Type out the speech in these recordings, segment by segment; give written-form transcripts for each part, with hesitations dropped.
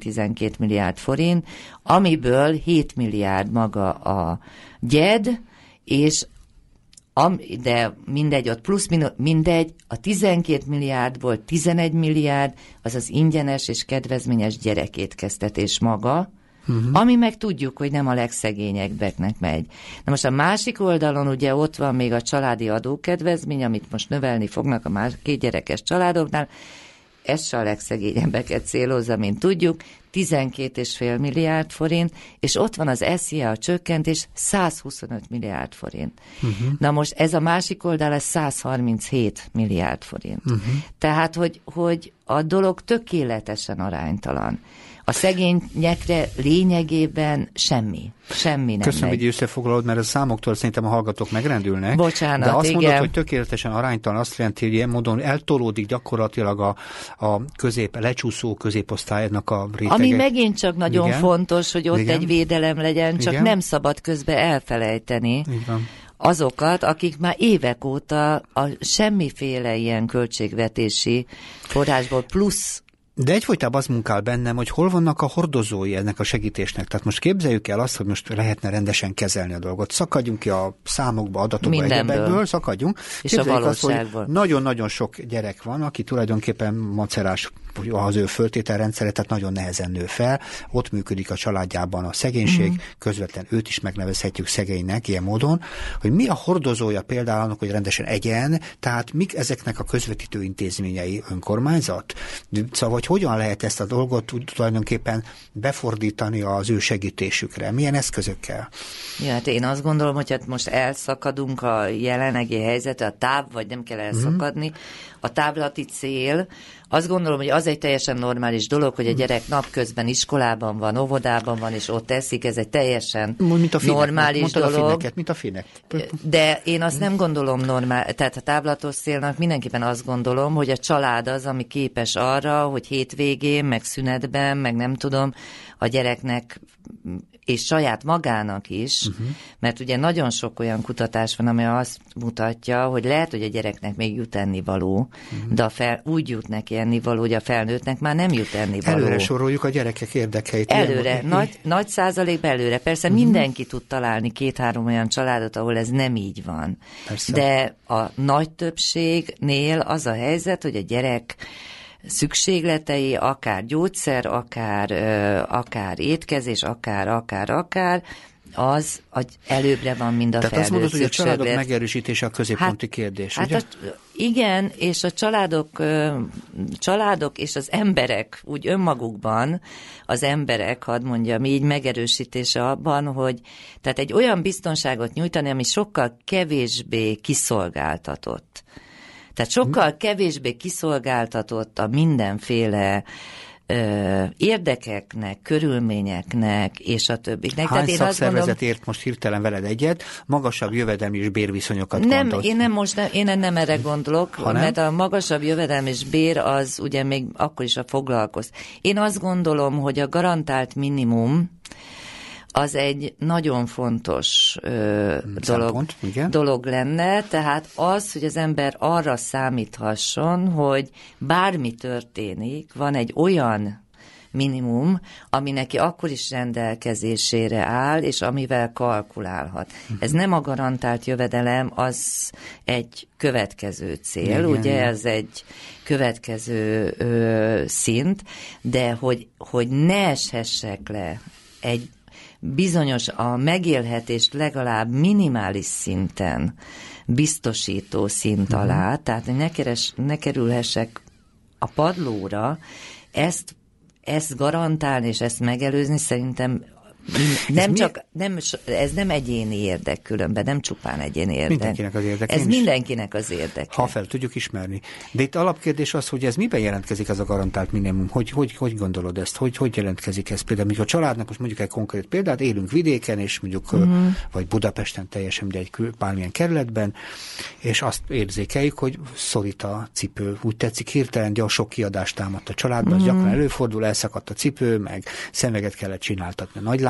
12 milliárd forint, amiből 7 milliárd maga a gyed, és de mindegy, ott plusz mindegy, a 12 milliárdból 11 milliárd, az az ingyenes és kedvezményes gyerekétkeztetés maga, ami meg tudjuk, hogy nem a legszegényebbeknek megy. Na most a másik oldalon ugye ott van még a családi adókedvezmény, amit most növelni fognak a kétgyerekes családoknál, ez se a legszegényebbeket célozza, mint tudjuk, 12,5 milliárd forint, és ott van az SZIA csökkentés 125 milliárd forint. Na most ez a másik oldal, ez 137 milliárd forint. Tehát, hogy a dolog tökéletesen aránytalan. A szegényekre lényegében semmi nem Köszönöm, megy. hogy összefoglalod, mert a számoktól szerintem a hallgatók megrendülnek. Bocsánat, de azt igen. mondod, hogy tökéletesen aránytalan, azt jelenti, hogy ilyen módon eltolódik gyakorlatilag a lecsúszó középosztálynak a rétegek. Ami megint csak nagyon Igen. fontos, hogy ott Igen. egy védelem legyen, csak Igen. nem szabad közben elfelejteni Így van. azokat, akik már évek óta a semmiféle ilyen költségvetési forrásból plusz. De egyfolytában az munkál bennem, hogy hol vannak a hordozói ennek a segítésnek. Tehát most képzeljük el azt, hogy most lehetne rendesen kezelni a dolgot. Szakadjunk ki a számokba, adatokba, egyebekből, szakadjunk. És a valóságból. Azt, hogy nagyon-nagyon sok gyerek van, aki tulajdonképpen macerás az ő föltételrendszere, tehát nagyon nehezen nő fel. Ott működik a családjában a szegénység, közvetlen őt is megnevezhetjük szegénynek ilyen módon, hogy mi a hordozója például annak, hogy rendesen egyen, tehát mik ezeknek a közvetítő intézményei, önkormányzat? Szóval, hogy hogyan lehet ezt a dolgot tulajdonképpen befordítani az ő segítésükre? Milyen eszközökkel? Ja, hát én azt gondolom, hogy hát most elszakadunk a jelenlegi helyzetre, vagy nem kell elszakadni. A távlati cél, azt gondolom, hogy az egy teljesen normális dolog, hogy a gyerek napközben iskolában van, óvodában van, és ott eszik, ez egy teljesen normális dolog. Mint a finnek. De én azt nem gondolom tehát a távlatos célnak mindenképpen azt gondolom, hogy a család az, ami képes arra, hogy hétvégén, meg szünetben, meg nem tudom, a gyereknek és saját magának is, mert ugye nagyon sok olyan kutatás van, ami azt mutatja, hogy lehet, hogy a gyereknek még jut ennivaló, de úgy jut neki ennivaló, hogy a felnőttnek már nem jut ennivaló. Előre soroljuk a gyerekek érdekeit. Előre, nagy százalékban előre. Persze mindenki tud találni 2-3 olyan családot, ahol ez nem így van. Persze. De a nagy többségnél az a helyzet, hogy a gyerek szükségletei, akár gyógyszer, akár étkezés, akár, az előbbre van, mind a felnőtt. Tehát azt mondod, hogy a szükséglet. családok megerősítése a középponti kérdés, ugye? Igen, és a családok és az emberek, úgy önmagukban, az emberek, hadd mondjam így, megerősítése abban, hogy tehát egy olyan biztonságot nyújtani, ami sokkal kevésbé kiszolgáltatott. Tehát sokkal kevésbé kiszolgáltatott a mindenféle érdekeknek, körülményeknek, és a többiknek. Hány Tehát szakszervezet ért most hirtelen veled egyet, magasabb jövedelmi és bérviszonyokat gondolsz? Én nem erre gondolok, mert a magasabb jövedelmi és bér az ugye még akkor is a foglalkoz. Én azt gondolom, hogy a garantált minimum az egy nagyon fontos dolog lenne, tehát az, hogy az ember arra számíthasson, hogy bármi történik, van egy olyan minimum, ami neki akkor is rendelkezésére áll, és amivel kalkulálhat. Ez nem a garantált jövedelem, az egy következő cél, igen, ugye ez egy következő szint, de hogy ne eshessek le egy bizonyos a megélhetést legalább minimális szinten biztosító szint alá, tehát ne kerülhessek a padlóra, ezt garantálni és ezt megelőzni szerintem ez nem egyéni érdek különben, nem csupán egyéni érdek. Mindenkinek az érdeke. Ez mindenkinek az érdeke. Ha fel tudjuk ismerni. De itt alapkérdés az, hogy ez miben jelentkezik ez a garantált minimum? Hogy gondolod ezt? Hogy jelentkezik ez? Például, mikor a családnak, most mondjuk egy konkrét példát, élünk vidéken, és mondjuk, vagy Budapesten teljesen, de egy bármilyen kerületben, és azt érzékeljük, hogy szorít a cipő. Úgy tetszik, hirtelen sok kiadást támadt a családban, ez gyakran előfordul, elszakadt a cipő, meg szemüveget kellett csináltatni a nagylány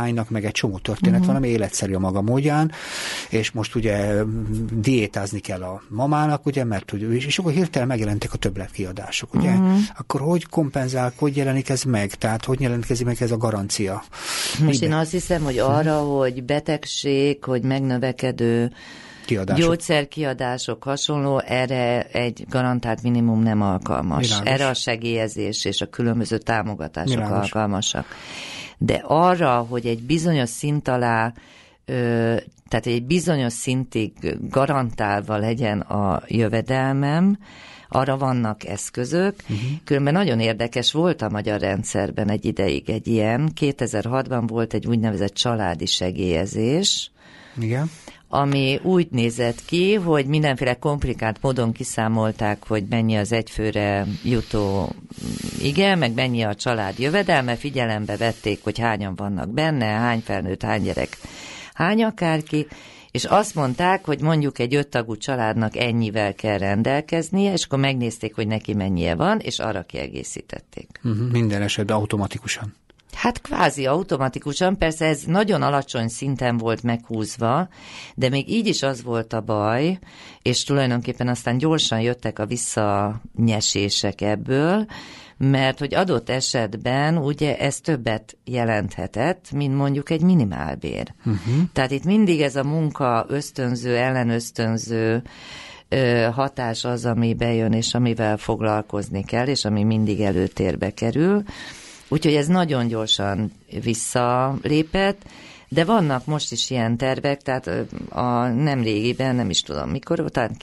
lánynak meg egy csomó történet van, ami életszerű a maga módján, és most ugye diétázni kell a mamának, ugye, mert és akkor hirtelen megjelentek a többletkiadások, ugye? Akkor hogy kompenzál, hogy jelenik ez meg? Tehát hogy jelentkezik meg ez a garancia? Most én azt hiszem, hogy arra, hogy betegség, hogy megnövekedő gyógyszerkiadások hasonló, erre egy garantált minimum nem alkalmas. Világos. Erre a segélyezés és a különböző támogatások alkalmasak. De arra, hogy egy bizonyos szint alá, tehát egy bizonyos szintig garantálva legyen a jövedelmem, arra vannak eszközök. Különben nagyon érdekes volt a magyar rendszerben egy ideig egy ilyen. 2006-ban volt egy úgynevezett családi segélyezés, igen, ami úgy nézett ki, hogy mindenféle komplikált módon kiszámolták, hogy mennyi az egyfőre jutó meg mennyi a család jövedelme, figyelembe vették, hogy hányan vannak benne, hány felnőtt, hány gyerek, hány akárki, és azt mondták, hogy mondjuk egy 5 tagú családnak ennyivel kell rendelkeznie, és akkor megnézték, hogy neki mennyie van, és arra kiegészítették. Minden esetben automatikusan. Hát kvázi automatikusan, persze ez nagyon alacsony szinten volt meghúzva, de még így is az volt a baj, és tulajdonképpen aztán gyorsan jöttek a visszanyesések ebből, mert hogy adott esetben ugye ez többet jelenthetett, mint mondjuk egy minimálbér. Tehát itt mindig ez a munka ösztönző, ellenösztönző hatás az, ami bejön, és amivel foglalkozni kell, és ami mindig előtérbe kerül. Úgyhogy ez nagyon gyorsan visszalépett, de vannak most is ilyen tervek, tehát a nem régiben, nem is tudom mikor, talán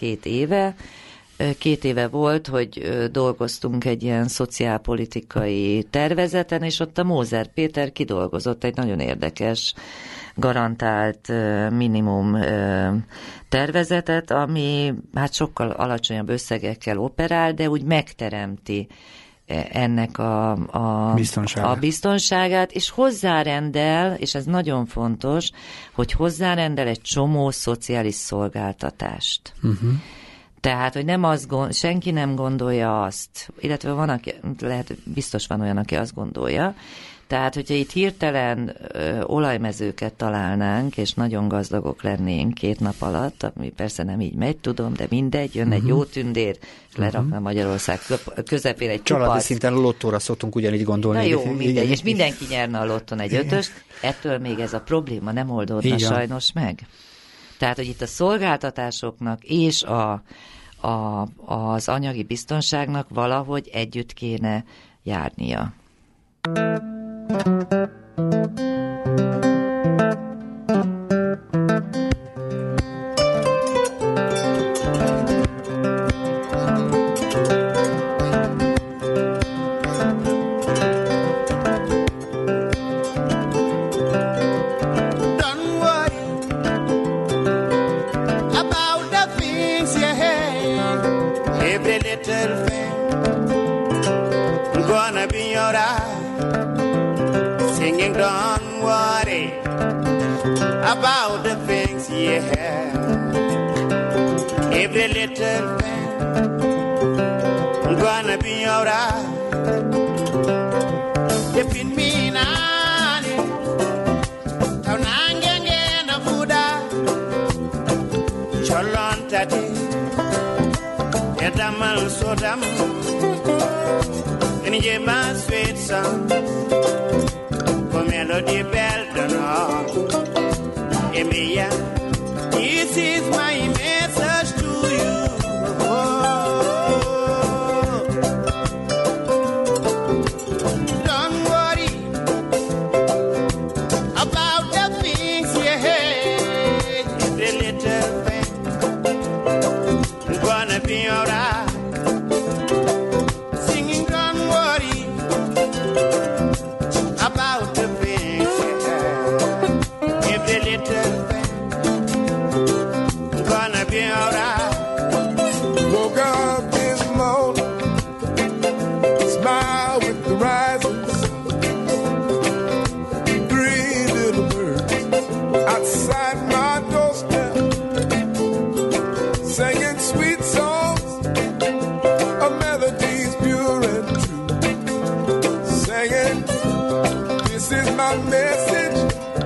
2 éve volt, hogy dolgoztunk egy ilyen szociálpolitikai tervezeten, és ott a Mózer Péter kidolgozott egy nagyon érdekes, garantált minimum tervezetet, ami hát sokkal alacsonyabb összegekkel operál, de úgy megteremti ennek a biztonságát, és hozzárendel, és ez nagyon fontos, hogy hozzárendel egy csomó szociális szolgáltatást. Tehát, hogy nem senki nem gondolja azt, illetve van, aki, biztos van olyan, aki azt gondolja, tehát, hogyha itt hirtelen olajmezőket találnánk, és nagyon gazdagok lennénk 2 nap alatt, ami persze nem így megy, tudom, de mindegy, jön egy jó tündér, és lerakna Magyarország közepére egy családi csupasz. Szinten a lottóra szoktunk ugyanígy gondolni. Na jó, mindegy, és mindenki nyerne a lotton egy 5-öst, ettől még ez a probléma nem oldódna sajnos meg. Tehát, hogy itt a szolgáltatásoknak és az anyagi biztonságnak valahogy együtt kéne járnia. About the things you have, every little thing, I'm gonna be alright. If it mean I don't get no food, cholon tati, edamal sodam, and you my sweet song, for melody bell don't know. Emilia, this is my message to you. Oh, don't worry about the things you hate. The little thing, I'm gonna be alright. Singing, don't worry about the things you hate. If the little message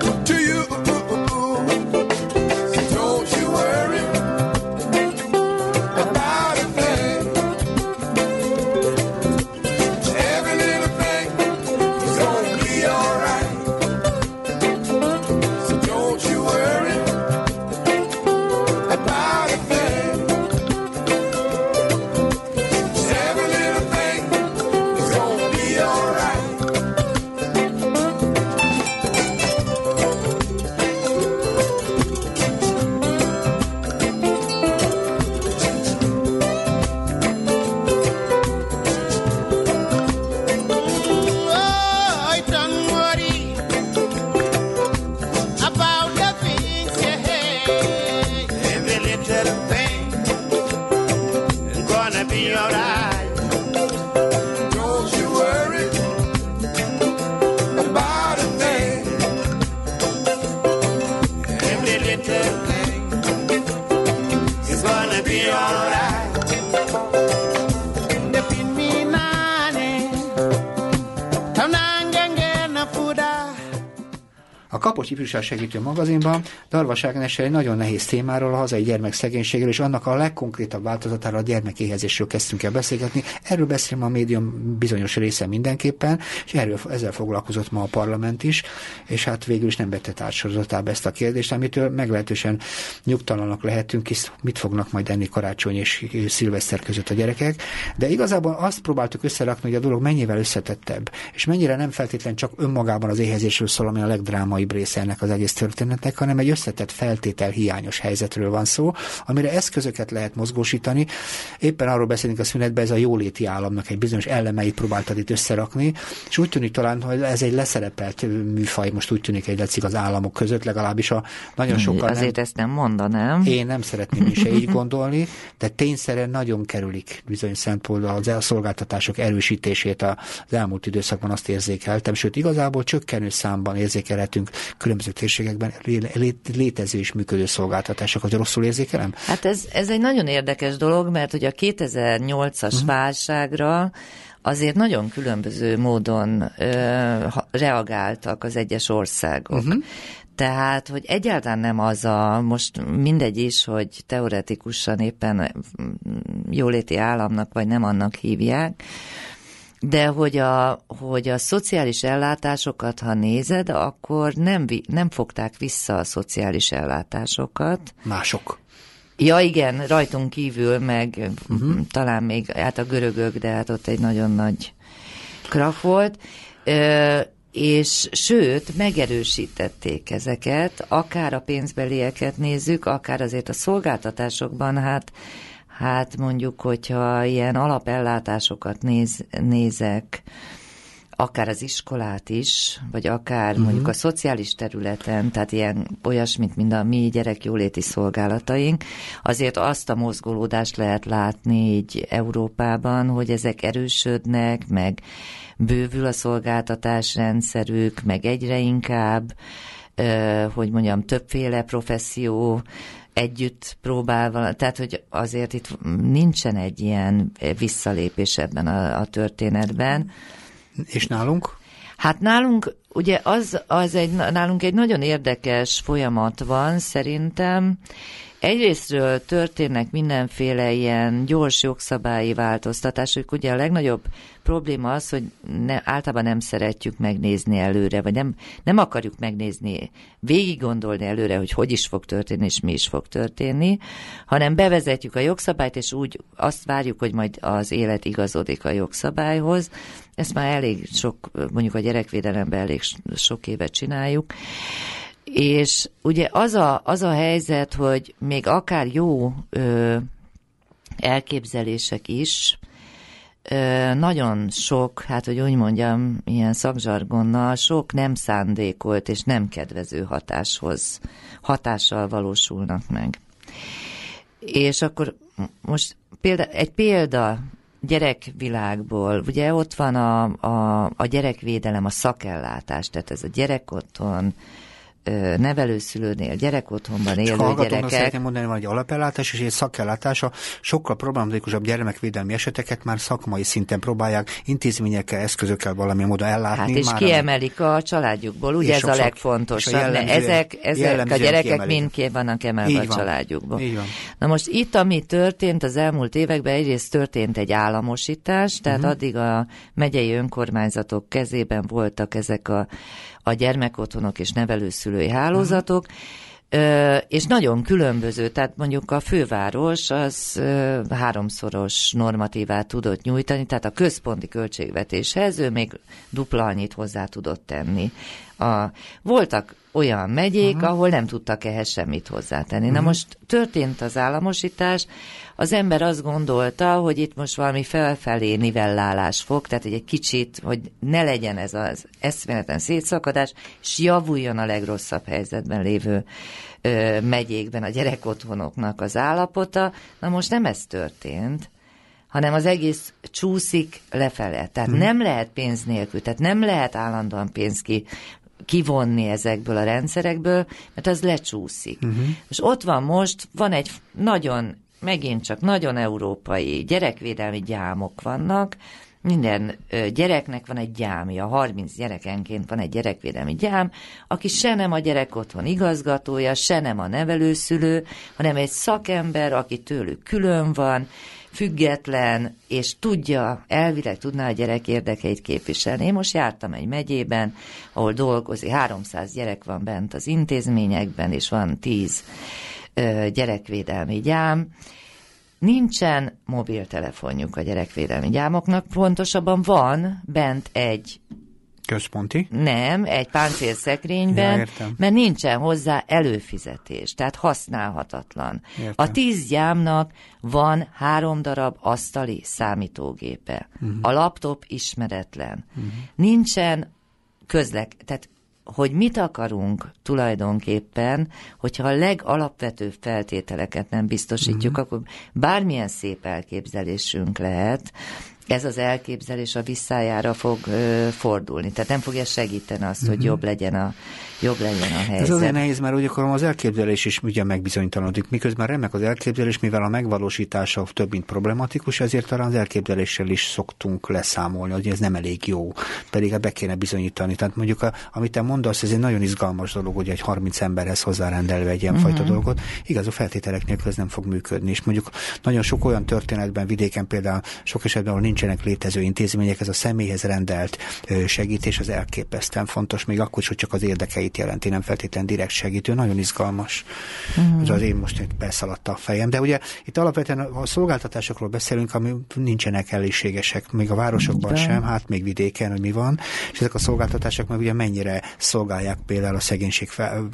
A Kapocs Ifjúság Segítő magazinban Darvas Ágnessel egy nagyon nehéz témáról, a hazai gyermekszegénységről, és annak a legkonkrétabb változatára, a gyermekéhezésről kezdtünk el beszélgetni. Erről beszélem a médium bizonyos része mindenképpen, és ezzel foglalkozott ma a parlament is, és hát végül is nem vette társadalmatába ezt a kérdést, amitől meglehetősen nyugtalanak lehetünk, hisz mit fognak majd enni karácsony és szilveszter között a gyerekek. De igazából azt próbáltuk összerakni, hogy a dolog mennyivel összetettebb, és mennyire nem feltétlenül csak önmagában az éhezésről szól, ami a legdrámaibb része ennek az egész történetnek, hanem egy összetett feltétel hiányos helyzetről van szó, amire eszközöket lehet mozgósítani. Éppen arról beszélünk a szünetben, ez a jóléti államnak egy bizonyos elemeit próbáltad itt összerakni, és úgy tűnik talán, hogy ez egy leszerepelt műfaj, most úgy tűnik egy lecik az államok között, legalábbis a nagyon sokan azért ezt nem mondanám. Én nem szeretném is így gondolni, de tényszerűen nagyon kerülik bizonyos szempontból a szolgáltatások erősítését az elmúlt időszakban, azt érzékeltem, sőt igazából csökkenő számban érzékelhetünk különböző térségekben létező és működő szolgáltatásokat. Rosszul érzékelem? Hát ez egy nagyon érdekes dolog, mert ugye a 2008-as válságra azért nagyon különböző módon reagáltak az egyes országok. Tehát, hogy egyáltalán nem az most mindegy is, hogy teoretikusan éppen jóléti államnak, vagy nem annak hívják, de hogy a szociális ellátásokat, ha nézed, akkor nem fogták vissza a szociális ellátásokat. Mások. Ja igen, rajtunk kívül, meg talán még hát a görögök, de hát ott egy nagyon nagy krach volt. És sőt, megerősítették ezeket, akár a pénzbelieket nézzük, akár azért a szolgáltatásokban, hát mondjuk, hogyha ilyen alapellátásokat nézek, akár az iskolát is, vagy akár mondjuk a szociális területen, tehát olyasmit, mint a mi gyerekjóléti szolgálataink, azért azt a mozgolódást lehet látni így Európában, hogy ezek erősödnek, meg bővül a szolgáltatásrendszerük, meg egyre inkább, hogy mondjam, többféle professzió együtt próbálva, tehát hogy azért itt nincsen egy ilyen visszalépés ebben a történetben. És nálunk? Hát nálunk ugye nálunk egy nagyon érdekes folyamat van szerintem. Egyrésztről történnek mindenféle ilyen gyors jogszabályi változtatások. Ugye a legnagyobb probléma az, hogy általában nem szeretjük megnézni előre, vagy nem akarjuk megnézni, végig gondolni előre, hogy is fog történni, és mi is fog történni, hanem bevezetjük a jogszabályt, és úgy azt várjuk, hogy majd az élet igazodik a jogszabályhoz. Ezt már elég sok, mondjuk a gyerekvédelemben elég sok évet csináljuk. És ugye az a helyzet, hogy még akár jó elképzelések is, nagyon sok, hát hogy úgy mondjam, ilyen szakzsargonnal, sok nem szándékolt és nem kedvező hatással valósulnak meg. És akkor most egy példa gyerekvilágból, ugye ott van a gyerekvédelem, a szakellátás, tehát ez a gyerekotthon, nevelőszülőnél, gyerekotthonban élő gyerekek. Szeretném mondani, hogy egy alapellátás és egy szakellátása sokkal problematikusabb gyermekvédelmi eseteket már szakmai szinten próbálják intézményekkel, eszközökkel valamilyen módon ellátni. Hát és kiemelik a családjukból, ugye ez a legfontosabb. Ezek a gyerekek mind ki vannak emelve a családjukból. Na most itt, ami történt az elmúlt években, egyrészt történt egy államosítás, tehát addig a megyei önkormányzatok kezében voltak ezek a gyermekotthonok és nevelőszülői hálózatok, és nagyon különböző, tehát mondjuk a főváros az 3-szoros normatívát tudott nyújtani, tehát a központi költségvetéshez ő még dupla annyit hozzá tudott tenni. Voltak olyan megyék, ahol nem tudtak ehhez semmit hozzátenni. Na most történt az államosítás, az ember azt gondolta, hogy itt most valami felfelé nivellálás fog, tehát egy kicsit, hogy ne legyen ez az eszméletlen szétszakadás, és javuljon a legrosszabb helyzetben lévő megyékben a gyerekotthonoknak az állapota. Na most nem ez történt, hanem az egész csúszik lefele. Tehát nem lehet pénz nélkül, tehát nem lehet állandóan pénzt kivonni ezekből a rendszerekből, mert az lecsúszik. És ott van egy nagyon, megint csak nagyon európai gyerekvédelmi gyámok vannak, Minden gyereknek van egy gyámja, 30 gyerekenként van egy gyerekvédelmi gyám, aki se nem a gyerek otthon igazgatója, se nem a nevelőszülő, hanem egy szakember, aki tőlük külön van, független, és elvileg tudná a gyerek érdekeit képviselni. Én most jártam egy megyében, ahol dolgozik, 300 gyerek van bent az intézményekben, és van 10 gyerekvédelmi gyám. Nincsen mobiltelefonjuk a gyerekvédelmi gyámoknak, pontosabban van bent egy központi? Nem, egy páncélszekrényben, mert nincsen hozzá előfizetés, tehát használhatatlan. Értem. A 10 gyámnak van 3 darab asztali számítógépe. A laptop ismeretlen. Nincsen tehát hogy mit akarunk tulajdonképpen, hogyha a legalapvetőbb feltételeket nem biztosítjuk, akkor bármilyen szép elképzelésünk lehet, ez az elképzelés a visszájára fog fordulni. Tehát nem fogja segíteni azt, hogy jobb legyen a helyzet. Ez azért nehéz, mert úgy akarom, az elképzelés is ugye megbizonytalanodik. Miközben remek az elképzelés, mivel a megvalósítása több mint problematikus, ezért talán az elképzeléssel is szoktunk leszámolni, hogy ez nem elég jó, pedig be kéne bizonyítani. Tehát mondjuk, amit te mondasz, ez egy nagyon izgalmas dolog, hogy egy 30 emberhez hozzárendelve egy ilyen fajta dolgot. Igaz, a feltételek nélkül ez nem fog működni. És mondjuk nagyon sok olyan történetben, vidéken például sok esetben, ahol nincsenek létező intézmények, ez a személyhez rendelt segítés az elképesztően fontos, még akkor is, hogy csak az érdekeit jelenti, nem feltétlenül direkt segítő, nagyon izgalmas. Ez az én most beszaladt a fejem. De ugye itt alapvetően a szolgáltatásokról beszélünk, ami nincsenek elégségesek, még a városokban sem, hát még vidéken, hogy mi van, és ezek a szolgáltatások meg ugye mennyire szolgálják például a szegénység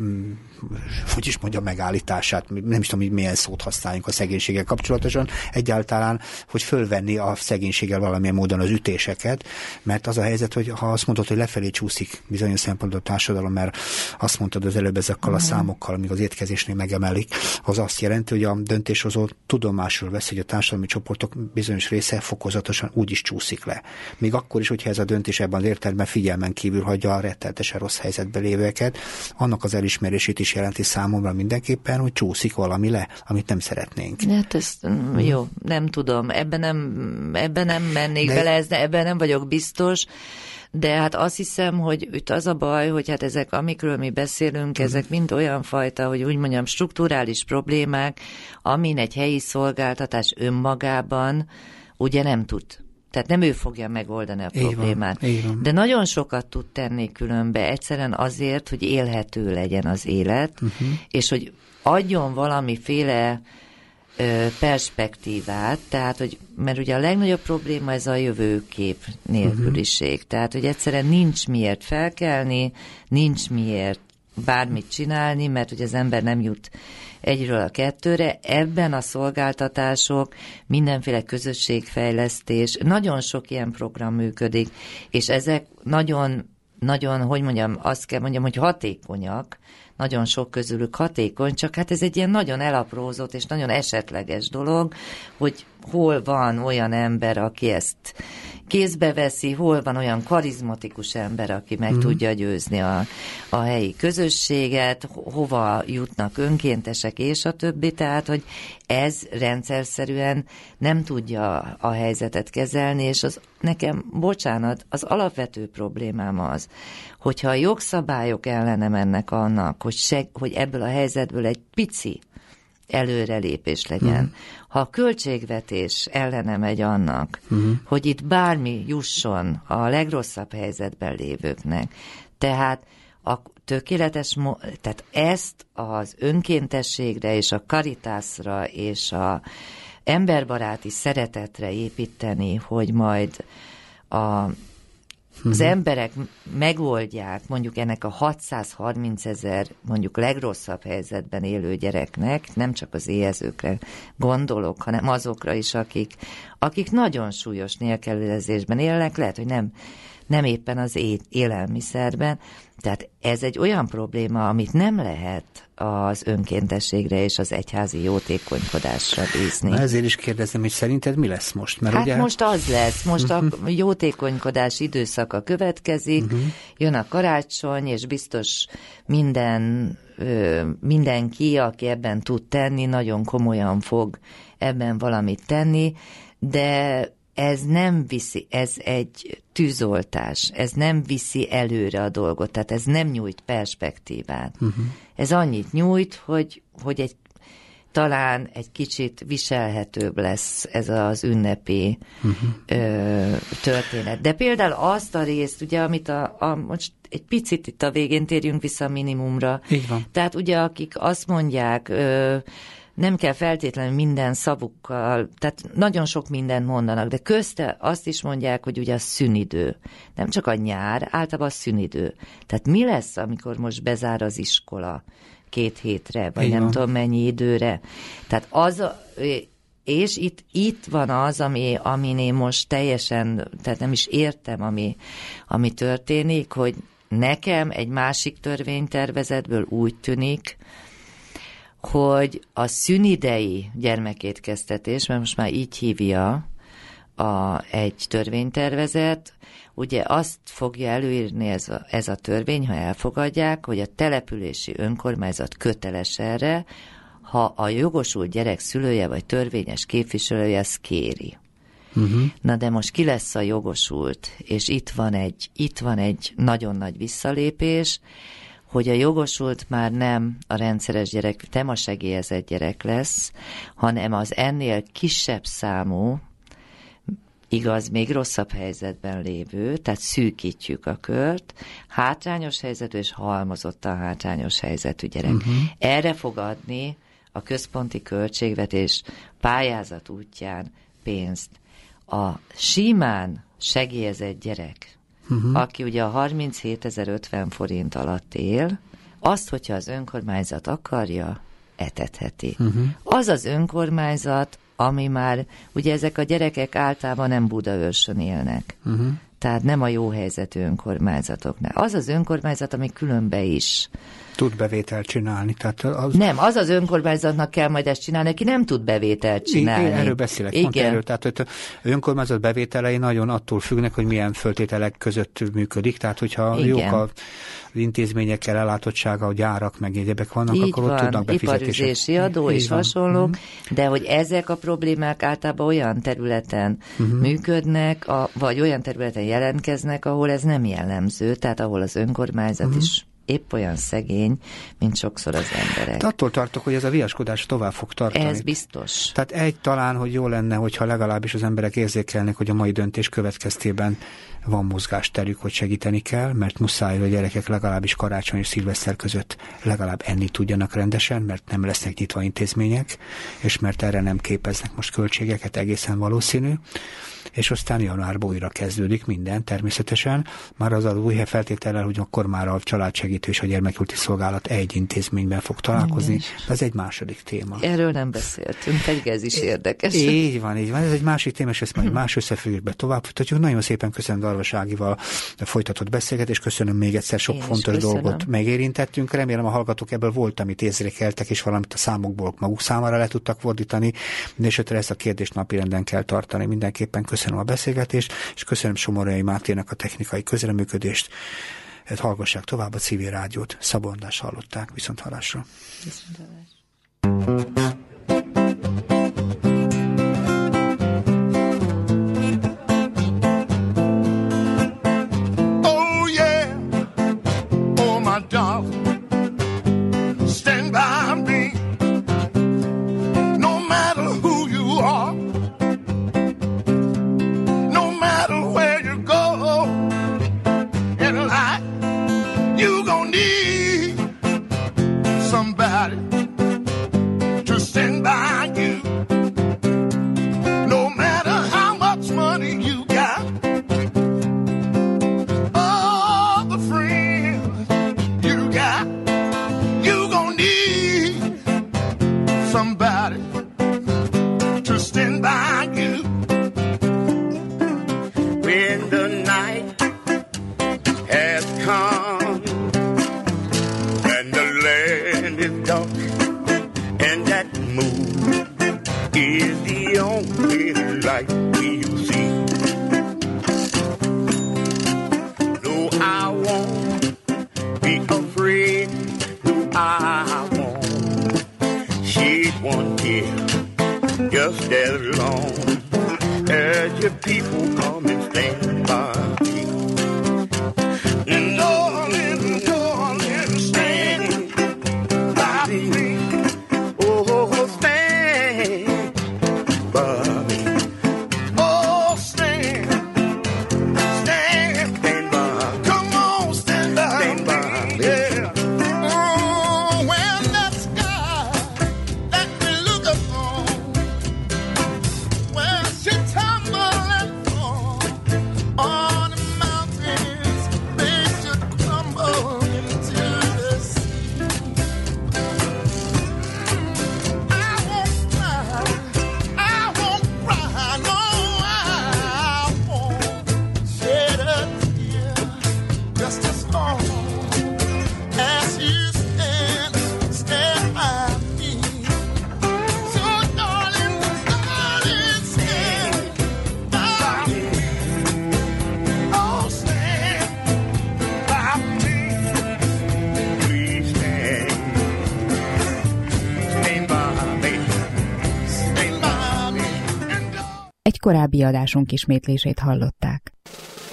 megállítását, nem is tudom, hogy milyen szót használjunk a szegénységgel kapcsolatosan, egyáltalán, hogy fölvenni a szegénységgel valamilyen módon az ütéseket, mert az a helyzet, hogy ha azt mondod, hogy lefelé csúszik bizonyos szempontból a társadalom, mert azt mondtad az előbb ezekkel a számokkal, amíg az étkezésnél megemelik, az azt jelenti, hogy a döntéshozó tudomásul vesz, hogy a társadalmi csoportok bizonyos része fokozatosan úgy is csúszik le. Még akkor is, hogyha ez a döntés ebben az értelemben figyelmen kívül hagyja a rettenetesen rossz helyzetbe lévőeket, annak az elismerését is jelenti számomra mindenképpen, hogy csúszik valami le, amit nem szeretnénk. Hát ezt jó, nem tudom, ebben nem mennék bele, ebben nem vagyok biztos, de hát azt hiszem, hogy itt az a baj, hogy hát ezek, amikről mi beszélünk, ezek mind olyan fajta, hogy úgy mondjam, strukturális problémák, amin egy helyi szolgáltatás önmagában ugye nem tud. Tehát nem ő fogja megoldani a problémát. Így van. De nagyon sokat tud tenni különbe, egyszerűen azért, hogy élhető legyen az élet, és hogy adjon valamiféle perspektívát, tehát, hogy, mert ugye a legnagyobb probléma ez a jövőkép nélküliség. Tehát, hogy egyszerűen nincs miért felkelni, nincs miért bármit csinálni, mert hogy az ember nem jut egyről a kettőre. Ebben a szolgáltatások, mindenféle közösségfejlesztés, nagyon sok ilyen program működik, és ezek nagyon, hogy mondjam, azt kell mondjam, hogy hatékonyak, nagyon sok közülük hatékony, csak hát ez egy ilyen nagyon elaprózott és nagyon esetleges dolog, hogy hol van olyan ember, aki ezt kézbe veszi, hol van olyan karizmatikus ember, aki meg tudja győzni a helyi közösséget, hova jutnak önkéntesek, és a többi, tehát, hogy ez rendszerszerűen nem tudja a helyzetet kezelni, és nekem, bocsánat, az alapvető problémám az, hogyha a jogszabályok ellene mennek annak, hogy ebből a helyzetből egy pici előrelépés legyen. Ha a költségvetés ellene megy annak, hogy itt bármi jusson a legrosszabb helyzetben lévőknek, tehát a tehát ezt az önkéntességre és a karitásra és a emberbaráti szeretetre építeni, hogy majd az emberek megoldják mondjuk ennek a 630 000 mondjuk legrosszabb helyzetben élő gyereknek, nem csak az éhezőkre gondolok, hanem azokra is, akik nagyon súlyos nélkülözésben élnek, lehet, hogy nem éppen az élelmiszerben. Tehát ez egy olyan probléma, amit nem lehet az önkéntességre és az egyházi jótékonykodásra bízni. Na ezért is kérdezem, hogy szerinted mi lesz most? Mert hát ugye... most az lesz, most a jótékonykodás időszaka következik, jön a karácsony, és biztos mindenki, aki ebben tud tenni, nagyon komolyan fog ebben valamit tenni, de ez nem viszi, ez egy tűzoltás, ez nem viszi előre a dolgot, tehát ez nem nyújt perspektívát. Ez annyit nyújt, hogy talán egy kicsit viselhetőbb lesz ez az ünnepi történet. De például azt a részt, ugye, amit most egy picit itt a végén térjünk vissza a minimumra. Így van. Tehát ugye, akik azt mondják, nem kell feltétlenül minden szavukkal, tehát nagyon sok mindent mondanak, de közte azt is mondják, hogy ugye a szünidő. Nem csak a nyár, általában a szünidő. Tehát mi lesz, amikor most bezár az iskola 2 hétre, vagy nem tudom mennyi időre. Tehát és itt van az, amin én most teljesen, tehát nem is értem, ami történik, hogy nekem egy másik törvénytervezetből úgy tűnik, hogy a szünidei gyermekétkeztetés, mert most már így hívja egy törvénytervezet, ugye azt fogja előírni ez a törvény, ha elfogadják, hogy a települési önkormányzat köteles erre, ha a jogosult gyerek szülője vagy törvényes képviselője ezt kéri. Na de most ki lesz a jogosult? És itt van egy nagyon nagy visszalépés, hogy a jogosult már nem a rendszeres gyerek, nem a segélyezett gyerek lesz, hanem az ennél kisebb számú, igaz, még rosszabb helyzetben lévő, tehát szűkítjük a kört, hátrányos helyzetű és halmozottan hátrányos helyzetű gyerek. Erre fog adni a központi költségvetés pályázat útján pénzt. A simán segélyezett gyerek, aki ugye a 37.050 forint alatt él, azt, hogyha az önkormányzat akarja, etetheti. Az az önkormányzat, ami már, ugye ezek a gyerekek általában nem Budaörsön élnek. Tehát nem a jó helyzetű önkormányzatoknál. Az az önkormányzat, ami különbe is tud bevételt csinálni. Tehát nem, az az önkormányzatnak kell majd ezt csinálni, aki nem tud bevételt csinálni. Én erről beszélek. Igen. Pont erről. Tehát hogy önkormányzat bevételei nagyon attól függnek, hogy milyen föltételek között működik. Tehát hogyha jók az intézményekkel ellátottsága, a gyárak, meg egyebek vannak, így akkor ott tudnak befizetések. Iparüzési adó és hasonlók, de hogy ezek a problémák általában olyan területen működnek, vagy olyan területen jelentkeznek, ahol ez nem jellemző, tehát ahol az önkormányzat is épp olyan szegény, mint sokszor az emberek. De attól tartok, hogy ez a viaskodás tovább fog tartani. Ez biztos. Tehát talán, hogy jó lenne, hogyha legalábbis az emberek érzékelnek, hogy a mai döntés következtében van mozgásterük, hogy segíteni kell, mert muszáj, hogy a gyerekek legalábbis karácsony és szilveszter között legalább enni tudjanak rendesen, mert nem lesznek nyitva intézmények, és mert erre nem képeznek most költségeket, egészen valószínű. És aztán januárban újra kezdődik minden, természetesen. Már az új feltétellel, hogy akkor már a családsegítő és a gyermekjóléti szolgálat egy intézményben fog találkozni. Ez egy második téma. Erről nem beszéltünk, pedig ez is érdekes. Így van. Ez egy másik téma, és ezt majd más összefüggésben tovább folytatjuk. Nagyon szépen köszönöm Darvas Ágival folytatott beszélgetést, köszönöm még egyszer, sok fontos dolgot megérintettünk. Remélem a hallgatók ebből volt, amit érzékeltek, és valamit a számokból maguk számára le tudtak fordítani, de esetre ezt a kérdést napirenden kell tartani. Mindenképpen köszönöm a beszélgetést, és köszönöm Somorai Máténak a technikai közreműködést. Hallgassák tovább a Civil Rádiót. Szabó András hallották. Viszonthallásra. Oh yeah, oh my darling, stand by me, no matter who you are. Somebody to stand by you, no matter how much money you got, all the friends you got, you gon' need somebody to stand by you. When the night has come and the land is dark, and that moon is the only light we'll see. No, I won't be afraid. No, I won't shed one tear just as long Let your people come and stand by me. Darling, darling, stand by me. Oh, stand by me. Oh, stand by. Come on, stand by me. Yeah. Oh, when that sky that we look upon, when she tumble and fall on the mountains, they should crumble into the sea. I won't cry, no, I won't shed a tear just as long as you stand by me. So darling, stand by me. Oh, stand by me. Please stand by me. Stand by me. Egy korábbi adásunk ismétlését hallották.